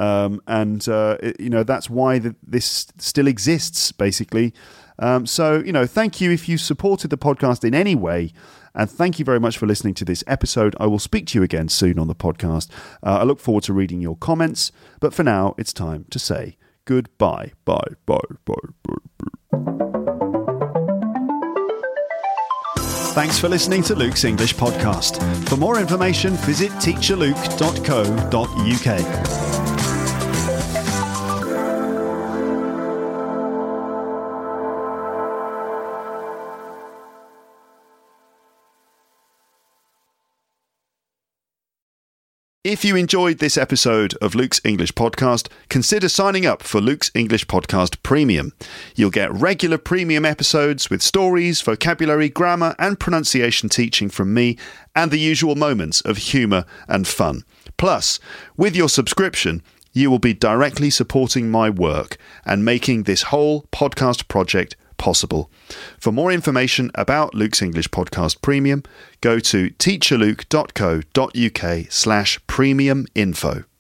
That's why this still exists, basically. So thank you if you supported the podcast in any way. And thank you very much for listening to this episode. I will speak to you again soon on the podcast. I look forward to reading your comments. But for now, it's time to say goodbye. Bye. Thanks for listening to Luke's English Podcast. For more information, visit teacherluke.co.uk. If you enjoyed this episode of Luke's English Podcast, consider signing up for Luke's English Podcast Premium. You'll get regular premium episodes with stories, vocabulary, grammar and pronunciation teaching from me, and the usual moments of humour and fun. Plus, with your subscription, you will be directly supporting my work and making this whole podcast project possible. For more information about Luke's English Podcast Premium, go to teacherluke.co.uk/premium info.